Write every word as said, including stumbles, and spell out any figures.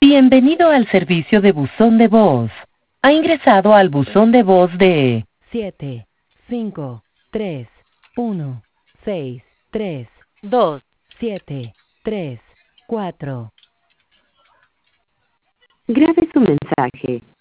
Bienvenido al servicio de buzón de voz. Ha ingresado al buzón de voz de siete cinco tres uno seis tres dos siete tres cuatro. Grabe su mensaje.